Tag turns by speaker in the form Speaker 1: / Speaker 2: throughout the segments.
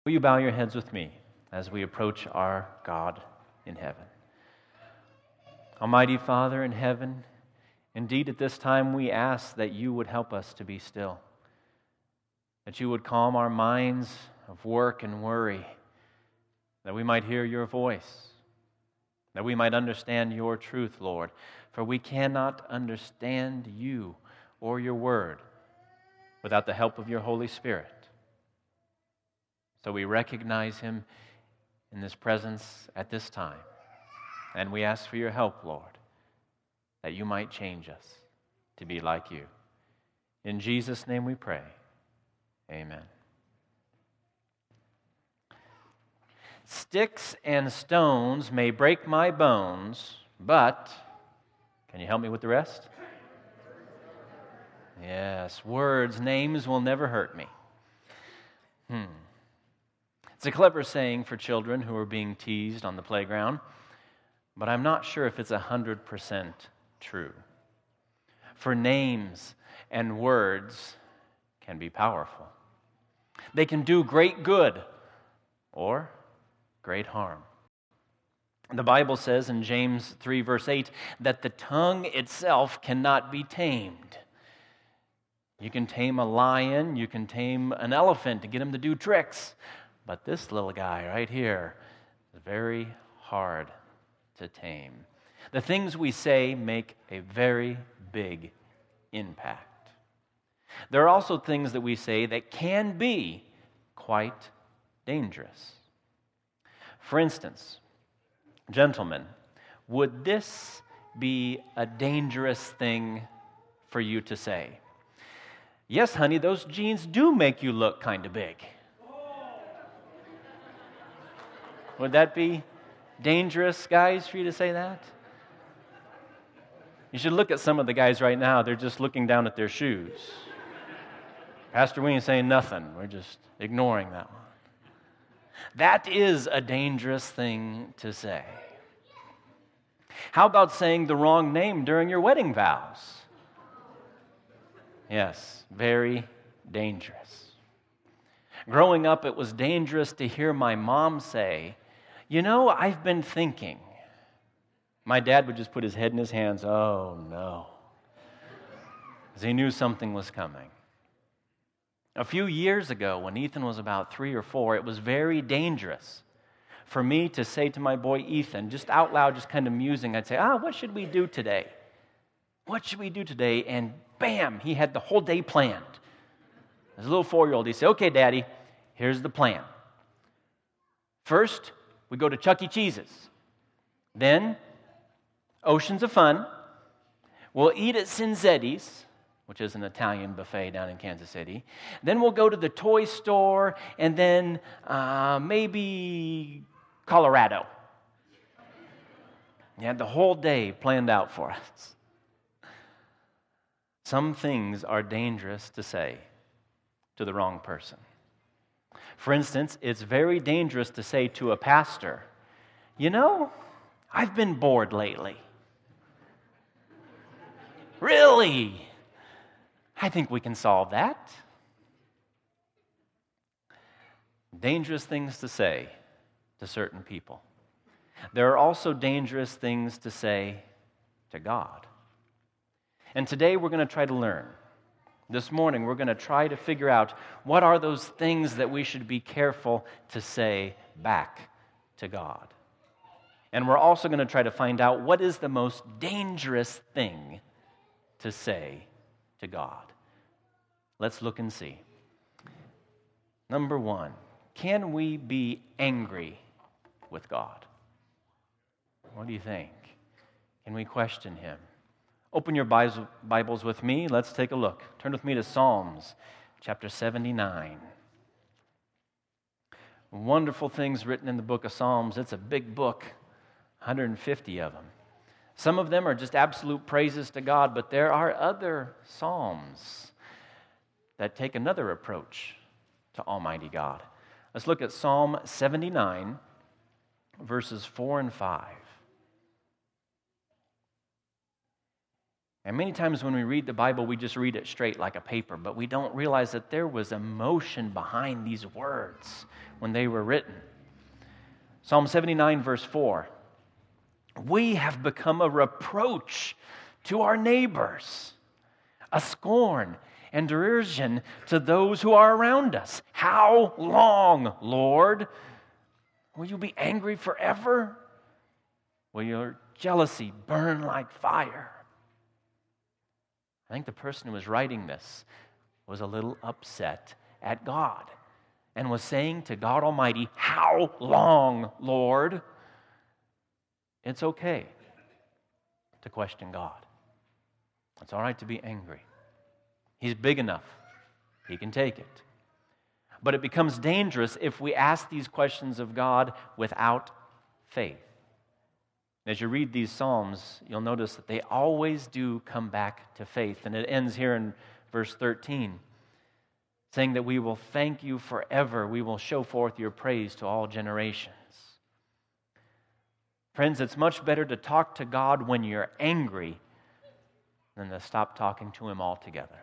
Speaker 1: Will you bow your heads with me as we approach our God in heaven? Almighty Father in heaven, indeed at this time we ask that you would help us to be still, that you would calm our minds of work and worry, that we might hear your voice, that we might understand your truth, Lord, for we cannot understand you or your word without the help of your Holy Spirit. So we recognize him in this presence at this time. And we ask for your help, Lord, that you might change us to be like you. In Jesus' name we pray. Amen. Sticks and stones may break my bones, but, can you help me with the rest? Yes, words, names will never hurt me. It's a clever saying for children who are being teased on the playground, but I'm not sure if it's 100% true. For names and words can be powerful. They can do great good or great harm. The Bible says in James 3 verse 8 that the tongue itself cannot be tamed. You can tame a lion, you can tame an elephant to get him to do tricks, but this little guy right here is very hard to tame. The things we say make a very big impact. There are also things that we say that can be quite dangerous. For instance, gentlemen, would this be a dangerous thing for you to say? Yes, honey, those jeans do make you look kind of big. Would that be dangerous, guys, for you to say that? You should look at some of the guys right now. They're just looking down at their shoes. Pastor, we ain't saying nothing. We're just ignoring that one. That is a dangerous thing to say. How about saying the wrong name during your wedding vows? Yes, very dangerous. Growing up, it was dangerous to hear my mom say, "You know, I've been thinking." My dad would just put his head in his hands, "Oh, no," because he knew something was coming. A few years ago, when Ethan was about 3 or 4, it was very dangerous for me to say to my boy Ethan, just out loud, just kind of musing, I'd say, "What should we do today? What should we do today?" And bam, he had the whole day planned. As a little 4-year-old, he'd say, "Okay, Daddy, here's the plan. First, we go to Chuck E. Cheese's. Then, Oceans of Fun. We'll eat at Cinzetti's, which is an Italian buffet down in Kansas City. Then we'll go to the toy store, and then maybe Colorado." He had the whole day planned out for us. Some things are dangerous to say to the wrong person. For instance, it's very dangerous to say to a pastor, "You know, I've been bored lately." Really? I think we can solve that. Dangerous things to say to certain people. There are also dangerous things to say to God. And today we're going to try to learn. This morning we're going to try to figure out what are those things that we should be careful to say back to God. And we're also going to try to find out what is the most dangerous thing to say to God. Let's look and see. Number 1, can we be angry with God? What do you think? Can we question him? Open your Bibles with me. Let's take a look. Turn with me to Psalms chapter 79. Wonderful things written in the book of Psalms. It's a big book, 150 of them. Some of them are just absolute praises to God, but there are other psalms that take another approach to Almighty God. Let's look at Psalm 79, verses 4 and 5. And many times when we read the Bible, we just read it straight like a paper, but we don't realize that there was emotion behind these words when they were written. Psalm 79, verse 4. We have become a reproach to our neighbors, a scorn and derision to those who are around us. How long, Lord? Will you be angry forever? Will your jealousy burn like fire? I think the person who was writing this was a little upset at God and was saying to God Almighty, how long, Lord? It's okay to question God. It's all right to be angry. He's big enough. He can take it. But it becomes dangerous if we ask these questions of God without faith. As you read these Psalms, you'll notice that they always do come back to faith. And it ends here in verse 13, saying that we will thank you forever. We will show forth your praise to all generations. Friends, it's much better to talk to God when you're angry than to stop talking to Him altogether.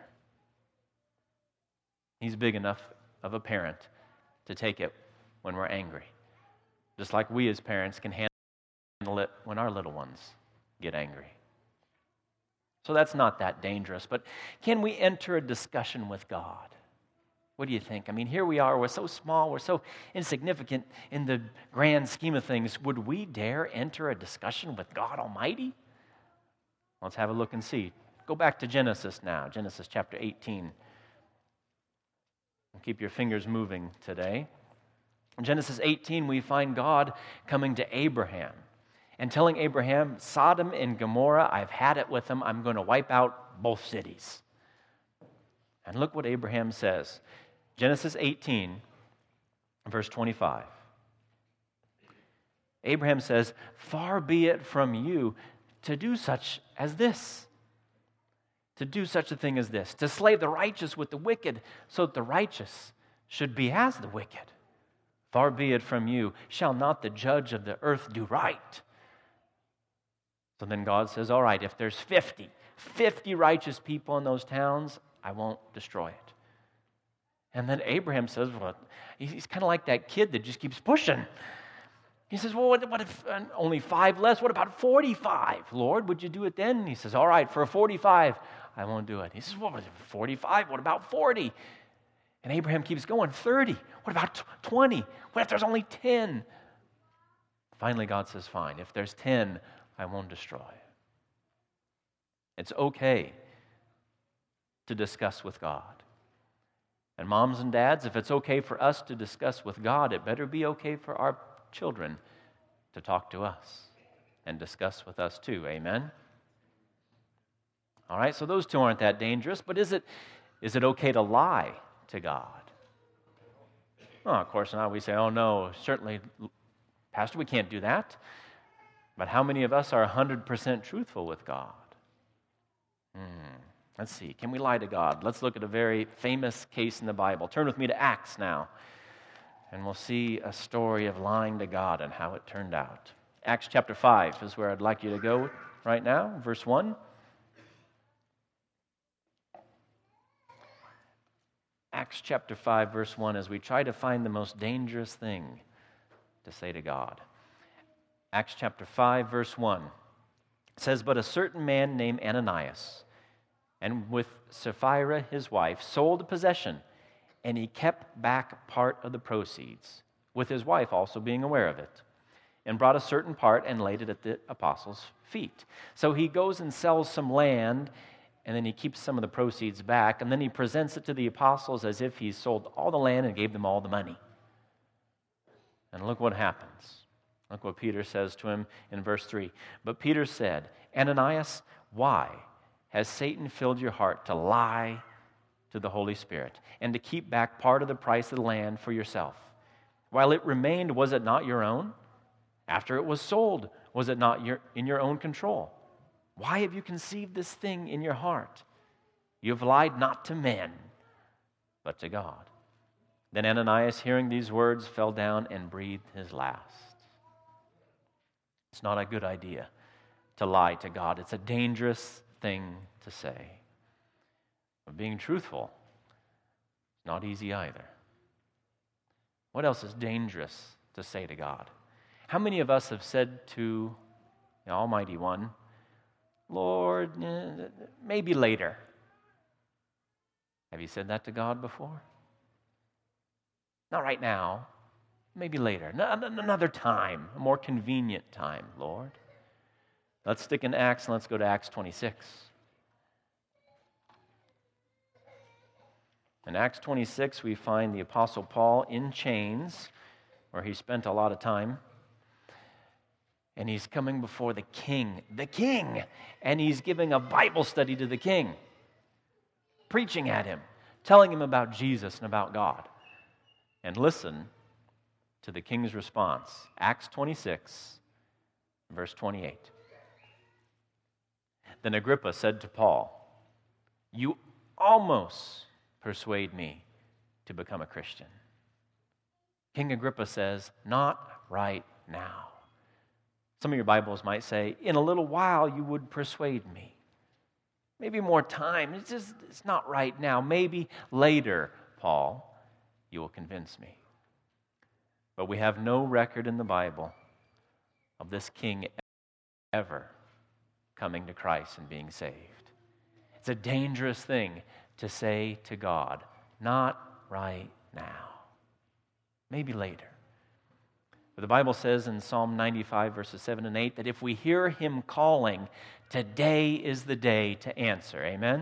Speaker 1: He's big enough of a parent to take it when we're angry, just like we as parents can handle it when our little ones get angry. So that's not that dangerous, but can we enter a discussion with God? What do you think? I mean, here we are, we're so small, we're so insignificant in the grand scheme of things. Would we dare enter a discussion with God Almighty? Let's have a look and see. Go back to Genesis now, Genesis chapter 18. Keep your fingers moving today. In Genesis 18, we find God coming to Abraham and telling Abraham, Sodom and Gomorrah, I've had it with them. I'm going to wipe out both cities. And look what Abraham says. Genesis 18, verse 25. Abraham says, far be it from you to do such as this. To do such a thing as this, to slay the righteous with the wicked, so that the righteous should be as the wicked. Far be it from you, shall not the judge of the earth do right? So then God says, all right, if there's 50 righteous people in those towns, I won't destroy it. And then Abraham says, well, he's kind of like that kid that just keeps pushing. He says, well, what if only 5 less? What about 45? Lord, would you do it then? And he says, all right, for 45, I won't do it. He says, what was it, 45? What about 40? And Abraham keeps going, 30. What about 20? What if there's only 10? Finally, God says, fine. If there's 10, I won't destroy. It's okay to discuss with God. And moms and dads, if it's okay for us to discuss with God, it better be okay for our children to talk to us and discuss with us too. Amen? All right, so those two aren't that dangerous, but is it okay to lie to God? Well, of course not. We say, oh no, certainly, Pastor, we can't do that. But how many of us are 100% truthful with God? Let's see, can we lie to God? Let's look at a very famous case in the Bible. Turn with me to Acts now, and we'll see a story of lying to God and how it turned out. Acts chapter 5 is where I'd like you to go right now, verse 1. Acts chapter 5, verse 1, as we try to find the most dangerous thing to say to God. Acts chapter 5, verse 1 says, but a certain man named Ananias, and with Sapphira his wife, sold a possession, and he kept back part of the proceeds, with his wife also being aware of it, and brought a certain part and laid it at the apostles' feet. So he goes and sells some land, and then he keeps some of the proceeds back, and then he presents it to the apostles as if he sold all the land and gave them all the money. And look what happens. Look what Peter says to him in verse 3. But Peter said, Ananias, why has Satan filled your heart to lie to the Holy Spirit and to keep back part of the price of the land for yourself? While it remained, was it not your own? After it was sold, was it not in your own control? Why have you conceived this thing in your heart? You have lied not to men, but to God. Then Ananias, hearing these words, fell down and breathed his last. It's not a good idea to lie to God. It's a dangerous thing to say. But being truthful is not easy either. What else is dangerous to say to God? How many of us have said to the Almighty One, Lord, maybe later? Have you said that to God before? Not right now. Maybe later. Another time. A more convenient time, Lord. Let's stick in Acts and let's go to Acts 26. In Acts 26, we find the Apostle Paul in chains, where he spent a lot of time. And he's coming before the king, and he's giving a Bible study to the king, preaching at him, telling him about Jesus and about God. And listen to the king's response. Acts 26, verse 28. Then Agrippa said to Paul, "You almost persuade me to become a Christian." King Agrippa says, "Not right now." Some of your Bibles might say, "In a little while you would persuade me." Maybe more time. It's not right now. Maybe later, Paul, you will convince me. But we have no record in the Bible of this king ever coming to Christ and being saved. It's a dangerous thing to say to God, "Not right now. Maybe later." But the Bible says in Psalm 95, verses 7 and 8, that if we hear him calling, today is the day to answer. Amen?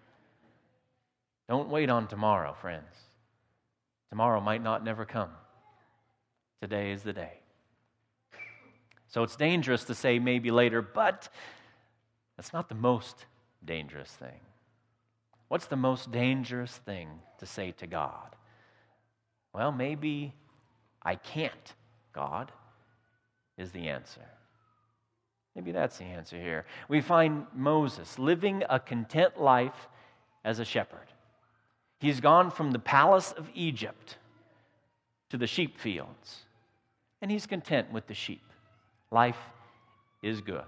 Speaker 1: Don't wait on tomorrow, friends. Tomorrow might not never come. Today is the day. So it's dangerous to say maybe later, but that's not the most dangerous thing. What's the most dangerous thing to say to God? Well, maybe I can't. God is the answer. Maybe that's the answer here. We find Moses living a content life as a shepherd. He's gone from the palace of Egypt to the sheep fields, and he's content with the sheep. Life is good.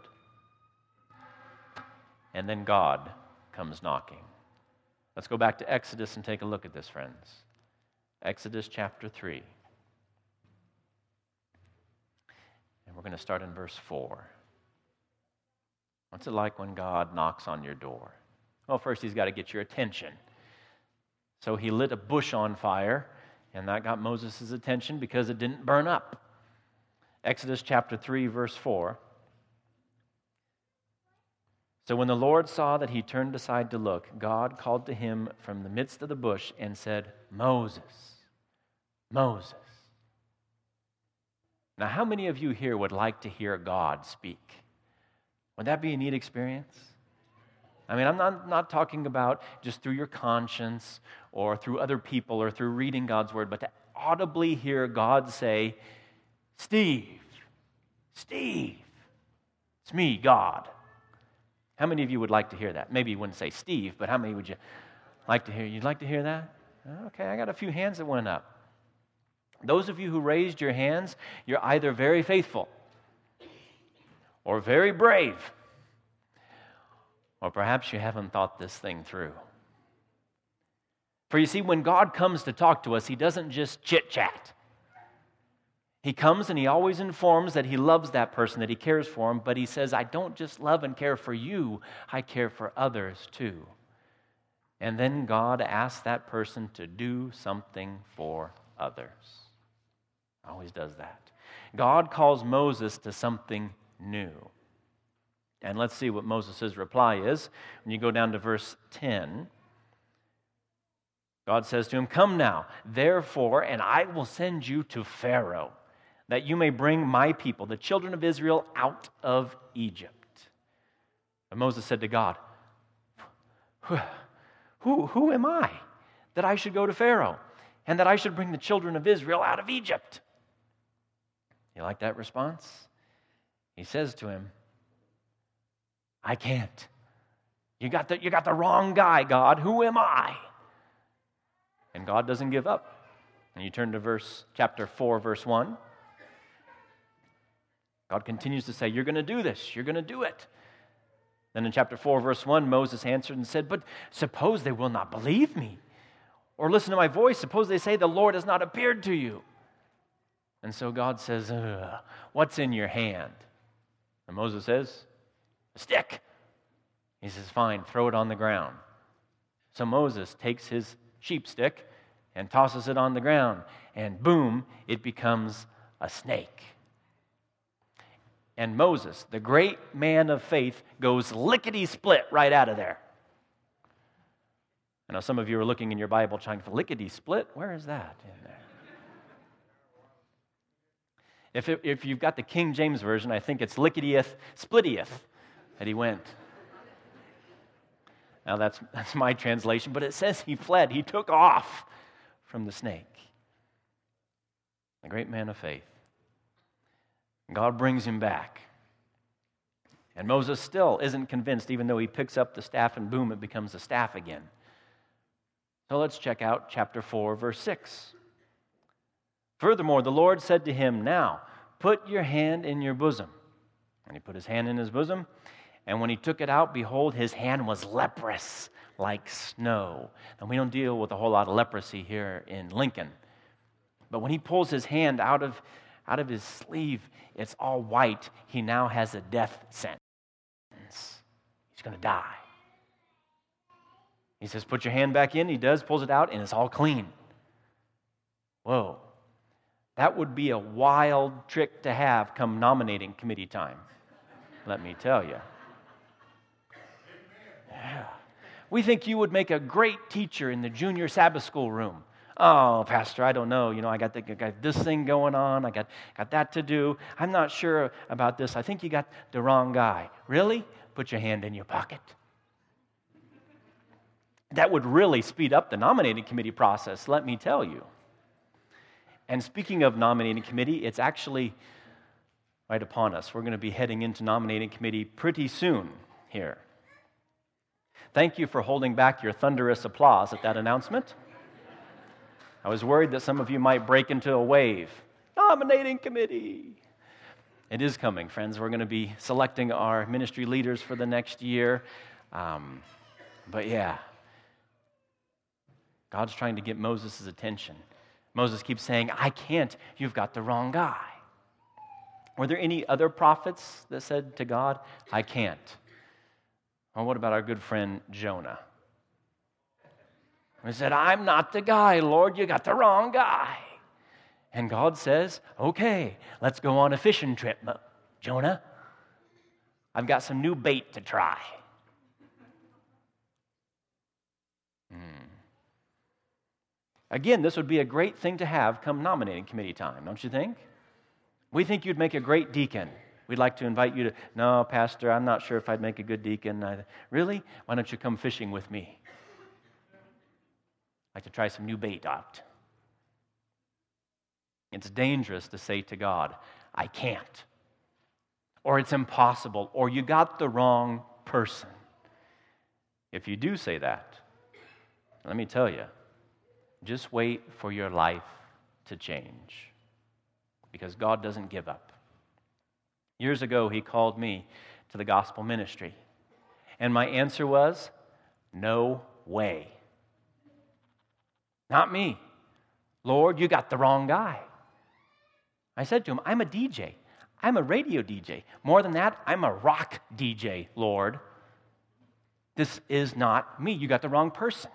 Speaker 1: And then God comes knocking. Let's go back to Exodus and take a look at this, friends. Exodus chapter 3. We're going to start in verse 4. What's it like when God knocks on your door? Well, first he's got to get your attention. So he lit a bush on fire, and that got Moses' attention because it didn't burn up. Exodus chapter 3, verse 4. So when the Lord saw that he turned aside to look, God called to him from the midst of the bush and said, "Moses, Moses." Now, how many of you here would like to hear God speak? Would that be a neat experience? I mean, I'm not talking about just through your conscience or through other people or through reading God's word, but to audibly hear God say, Steve, it's me, God." How many of you would like to hear that? Maybe you wouldn't say Steve, but how many would you like to hear? You'd like to hear that? Okay, I got a few hands that went up. Those of you who raised your hands, you're either very faithful or very brave, or perhaps you haven't thought this thing through. For you see, when God comes to talk to us, he doesn't just chit-chat. He comes and he always informs that he loves that person, that he cares for him, but he says, "I don't just love and care for you, I care for others too." And then God asks that person to do something for others. Always does that. God calls Moses to something new. And let's see what Moses' reply is. When you go down to verse 10, God says to him, "Come now, therefore, and I will send you to Pharaoh, that you may bring my people, the children of Israel, out of Egypt." And Moses said to God, Who am I that I should go to Pharaoh and that I should bring the children of Israel out of Egypt? You like that response? He says to him, "I can't. You got the wrong guy, God. Who am I?" And God doesn't give up. And you turn to chapter 4, verse 1. God continues to say, "You're going to do this. You're going to do it." Then in chapter 4, verse 1, Moses answered and said, "But suppose they will not believe me or listen to my voice. Suppose they say the Lord has not appeared to you." And so God says, what's in your hand? And Moses says, a stick. He says, fine, throw it on the ground. So Moses takes his sheep stick and tosses it on the ground, and boom, it becomes a snake. And Moses, the great man of faith, goes lickety-split right out of there. I know some of you are looking in your Bible trying to lickety-split. Where is that in there? If you've got the King James Version, I think it's lickety-eth, splittieth that he went. Now that's my translation, but it says he fled. He took off from the snake. The great man of faith. God brings him back. And Moses still isn't convinced, even though he picks up the staff and boom, it becomes a staff again. So let's check out chapter 4, verse 6. Furthermore, the Lord said to him, now, put your hand in your bosom. And he put his hand in his bosom, and when he took it out, behold, his hand was leprous like snow. And we don't deal with a whole lot of leprosy here in Lincoln. But when he pulls his hand out of his sleeve, it's all white. He now has a death sentence. He's going to die. He says, put your hand back in. He does, pulls it out, and it's all clean. Whoa. That would be a wild trick to have come nominating committee time, let me tell you. Yeah. We think you would make a great teacher in the junior Sabbath school room. Oh, Pastor, I don't know. I got this thing going on. I got that to do. I'm not sure about this. I think you got the wrong guy. Really? Put your hand in your pocket. That would really speed up the nominating committee process, let me tell you. And speaking of nominating committee, it's actually right upon us. We're going to be heading into nominating committee pretty soon here. Thank you for holding back your thunderous applause at that announcement. I was worried that some of you might break into a wave. Nominating committee. It is coming, friends. We're going to be selecting our ministry leaders for the next year. But yeah, God's trying to get Moses' attention. Moses keeps saying, I can't. You've got the wrong guy. Were there any other prophets that said to God, I can't? Well, what about our good friend Jonah? He said, I'm not the guy, Lord. You got the wrong guy. And God says, okay, let's go on a fishing trip, Jonah. I've got some new bait to try. Again, this would be a great thing to have come nominating committee time, don't you think? We think you'd make a great deacon. We'd like to invite you to, no, Pastor, I'm not sure if I'd make a good deacon. Really? Why don't you come fishing with me? I'd like to try some new bait out. It's dangerous to say to God, I can't. Or it's impossible. Or you got the wrong person. If you do say that, let me tell you, just wait for your life to change. Because God doesn't give up. Years ago, He called me to the gospel ministry. And my answer was, no way. Not me. Lord, you got the wrong guy. I said to Him, I'm a DJ. I'm a radio DJ. More than that, I'm a rock DJ, Lord. This is not me. You got the wrong person.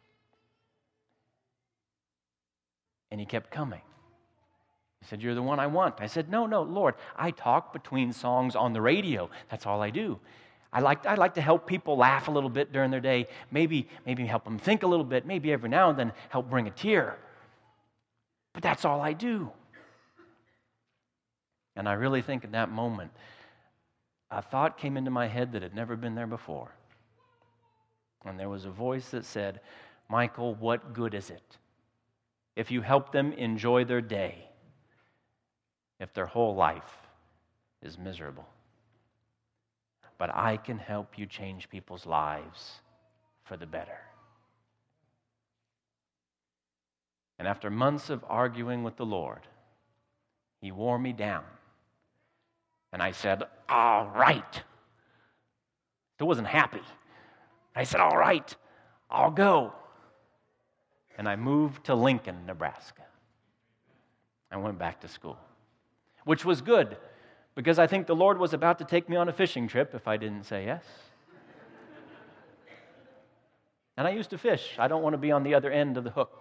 Speaker 1: And He kept coming. He said, you're the one I want. I said, no, Lord, I talk between songs on the radio. That's all I do. I like to help people laugh a little bit during their day, maybe help them think a little bit, maybe every now and then help bring a tear. But that's all I do. And I really think in that moment, a thought came into my head that had never been there before. And there was a voice that said, Michael, what good is it if you help them enjoy their day if their whole life is miserable? But I can help you change people's lives for the better. And after months of arguing with the Lord, He wore me down. And I said, all right. I wasn't happy. I said, all right, I'll go. And I moved to Lincoln, Nebraska. I went back to school, which was good because I think the Lord was about to take me on a fishing trip if I didn't say yes. And I used to fish. I don't want to be on the other end of the hook.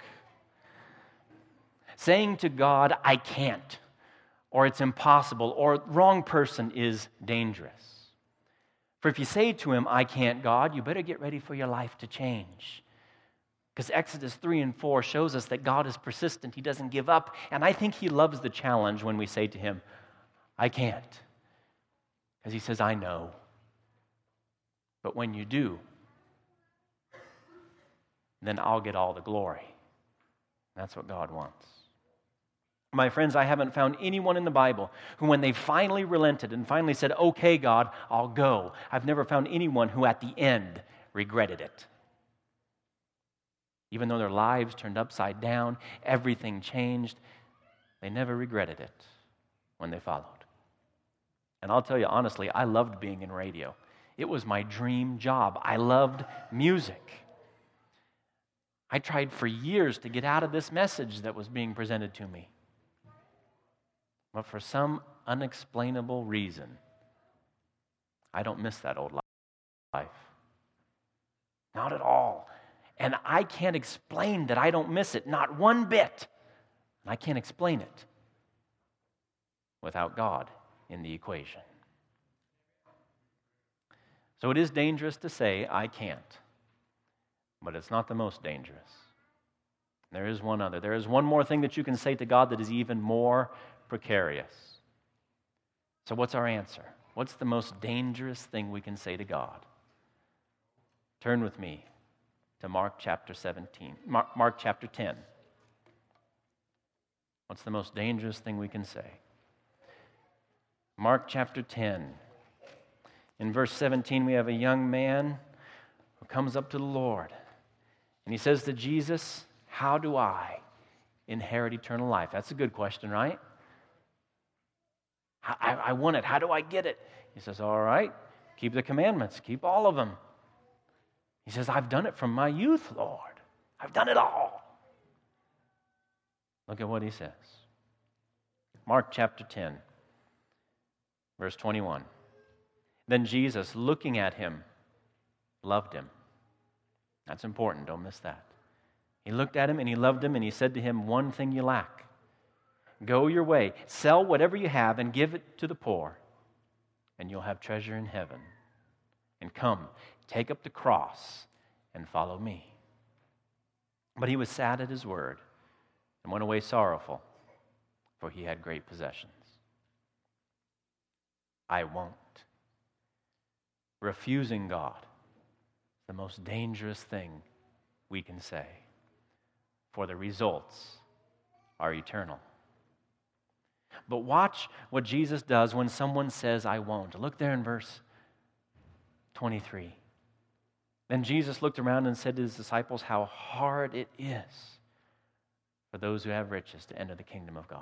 Speaker 1: Saying to God, I can't, or it's impossible, or wrong person is dangerous. For if you say to him, I can't, God, you better get ready for your life to change. Because Exodus 3 and 4 shows us that God is persistent. He doesn't give up. And I think he loves the challenge when we say to him, I can't. Because he says, I know. But when you do, then I'll get all the glory. That's what God wants. My friends, I haven't found anyone in the Bible who, when they finally relented and finally said, okay, God, I'll go, I've never found anyone who at the end regretted it. Even though their lives turned upside down, everything changed, they never regretted it when they followed. And I'll tell you honestly, I loved being in radio. It was my dream job. I loved music. I tried for years to get out of this message that was being presented to me. But for some unexplainable reason, I don't miss that old life. Not at all. And I can't explain that I don't miss it, not one bit. And I can't explain it without God in the equation. So it is dangerous to say, I can't. But it's not the most dangerous. There is one other. There is one more thing that you can say to God that is even more precarious. So what's our answer? What's the most dangerous thing we can say to God? Turn with me to Mark chapter 10. What's the most dangerous thing we can say? Mark chapter 10. In verse 17, we have a young man who comes up to the Lord. And he says to Jesus, how do I inherit eternal life? That's a good question, right? I want it. How do I get it? He says, all right, keep the commandments. Keep all of them. He says, I've done it from my youth, Lord. I've done it all. Look at what he says. Mark chapter 10, verse 21. Then Jesus, looking at him, loved him. That's important. Don't miss that. He looked at him and he loved him and he said to him, one thing you lack. Go your way, sell whatever you have and give it to the poor, and you'll have treasure in heaven. And come, take up the cross and follow me. But he was sad at his word and went away sorrowful, for he had great possessions. I won't. Refusing God is the most dangerous thing we can say, for the results are eternal. But watch what Jesus does when someone says, I won't. Look there in verse 23. Then Jesus looked around and said to his disciples, how hard it is for those who have riches to enter the kingdom of God.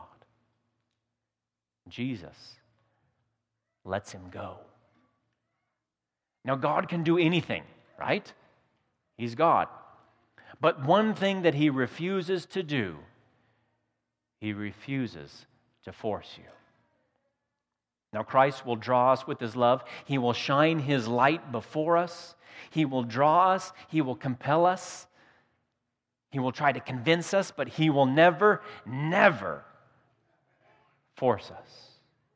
Speaker 1: Jesus lets him go. Now, God can do anything, right? He's God. But one thing that he refuses to do, he refuses to force you. Now, Christ will draw us with his love. He will shine his light before us. He will draw us. He will compel us. He will try to convince us, but he will never, never force us.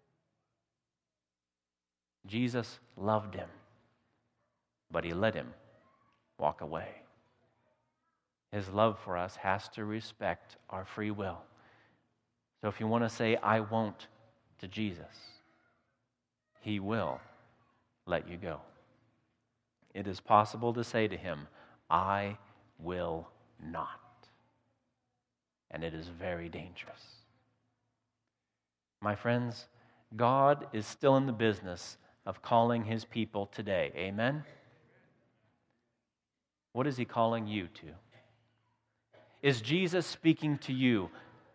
Speaker 1: Jesus loved him, but he let him walk away. His love for us has to respect our free will. So if you want to say, I won't to Jesus, he will let you go. It is possible to say to him, I will not. And it is very dangerous. My friends, God is still in the business of calling his people today. Amen? What is he calling you to? Is Jesus speaking to you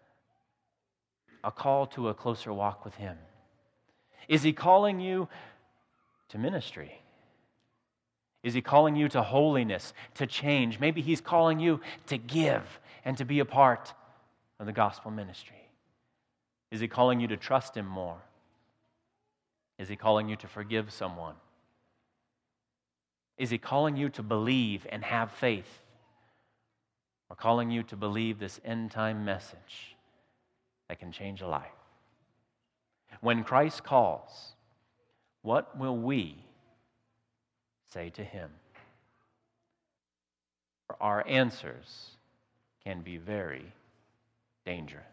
Speaker 1: a call to a closer walk with him? Is he calling you to ministry? Is he calling you to holiness, to change? Maybe he's calling you to give and to be a part of the gospel ministry. Is He calling you to trust Him more? Is He calling you to forgive someone? Is He calling you to believe and have faith? Or calling you to believe this end-time message that can change a life? When Christ calls, what will we say to Him? Our answers can be very dangerous.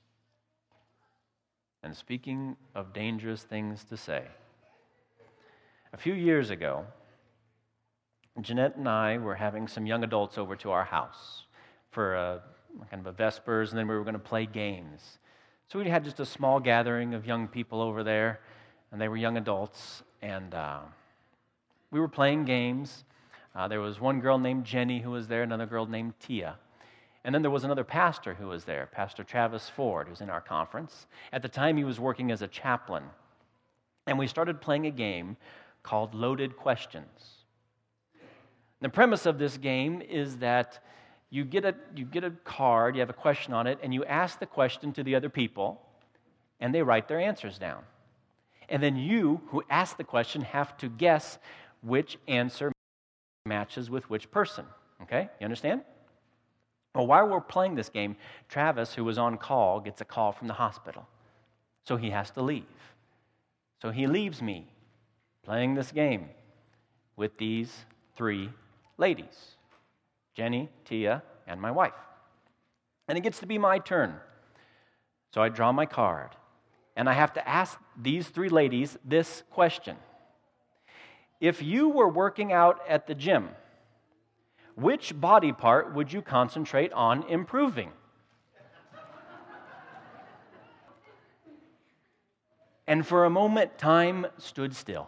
Speaker 1: And speaking of dangerous things to say, a few years ago, Jeanette and I were having some young adults over to our house for a kind of a Vespers, and then we were going to play games. So we had just a small gathering of young people over there, and they were young adults, and we were playing games. There was one girl named Jenny who was there, another girl named Tia. And then there was another pastor who was there, Pastor Travis Ford, who's in our conference. At the time, he was working as a chaplain. And we started playing a game called Loaded Questions. The premise of this game is that you get a card, you have a question on it, and you ask the question to the other people, and they write their answers down. And then you, who asked the question, have to guess which answer matches with which person. Okay? You understand? Well, while we're playing this game, Travis, who was on call, gets a call from the hospital. So he has to leave. So he leaves me playing this game with these three ladies, Jenny, Tia, and my wife. And it gets to be my turn. So I draw my card, and I have to ask these three ladies this question. If you were working out at the gym, which body part would you concentrate on improving? And for a moment, time stood still.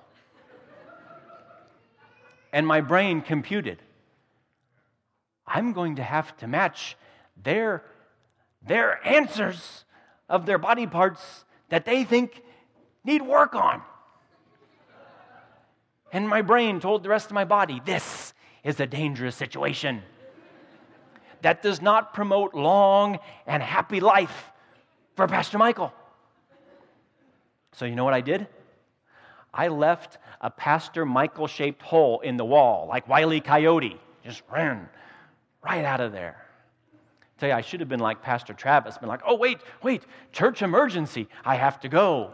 Speaker 1: And my brain computed, I'm going to have to match their answers of their body parts that they think need work on. And my brain told the rest of my body, this is a dangerous situation that does not promote long and happy life for Pastor Michael. So you know what I did? I left a Pastor Michael-shaped hole in the wall, like Wile E. Coyote. Just ran right out of there. I tell you, I should have been like Pastor Travis, been like, oh, wait, church emergency, I have to go.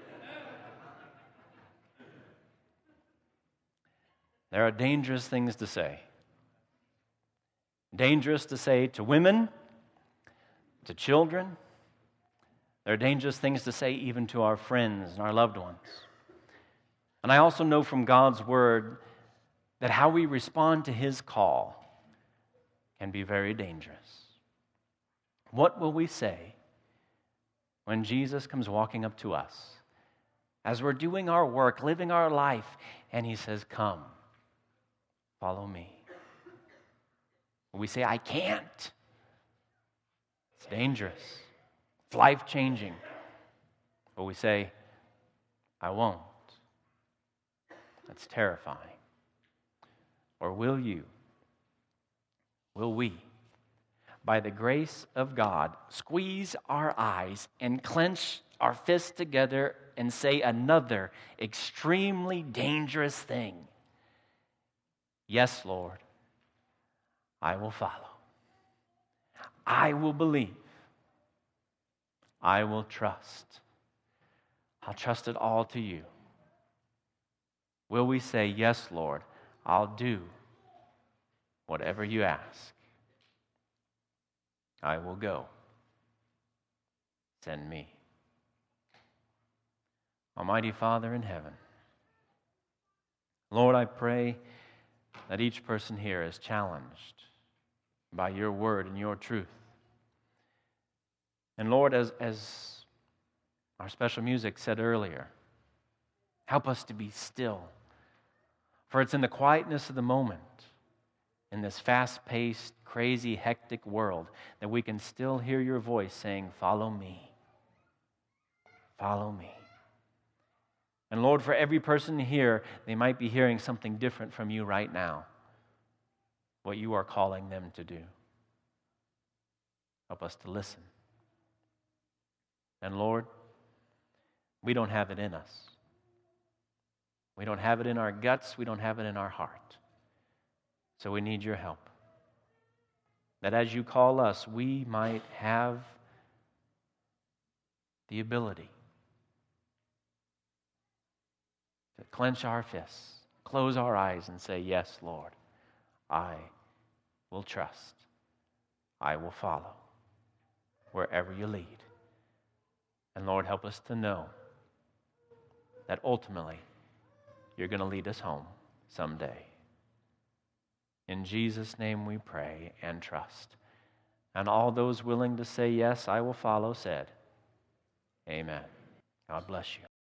Speaker 1: There are dangerous things to say. Dangerous to say to women, to children. There are dangerous things to say even to our friends and our loved ones. And I also know from God's Word that how we respond to His call can be very dangerous. What will we say when Jesus comes walking up to us as we're doing our work, living our life, and He says, come, follow me? Will we say, I can't? It's dangerous. It's life-changing. Will we say, I won't? That's terrifying. Or will you? Will we, by the grace of God, squeeze our eyes and clench our fists together and say another extremely dangerous thing? Yes, Lord, I will follow. I will believe. I will trust. I'll trust it all to you. Will we say, yes, Lord, I'll do whatever you ask. I will go. Send me. Almighty Father in heaven, Lord, I pray that each person here is challenged by your word and your truth. And Lord, as our special music said earlier, help us to be still. For it's in the quietness of the moment, in this fast-paced, crazy, hectic world, that we can still hear your voice saying, follow me. Follow me. And Lord, for every person here, they might be hearing something different from you right now, what you are calling them to do. Help us to listen. And Lord, we don't have it in us. We don't have it in our guts. We don't have it in our heart. So we need your help. That as you call us, we might have the ability to clench our fists, close our eyes, and say, yes, Lord, I will trust. I will follow wherever you lead. And Lord, help us to know that ultimately you're going to lead us home someday. In Jesus' name we pray and trust. And all those willing to say, yes, I will follow, said, amen. God bless you.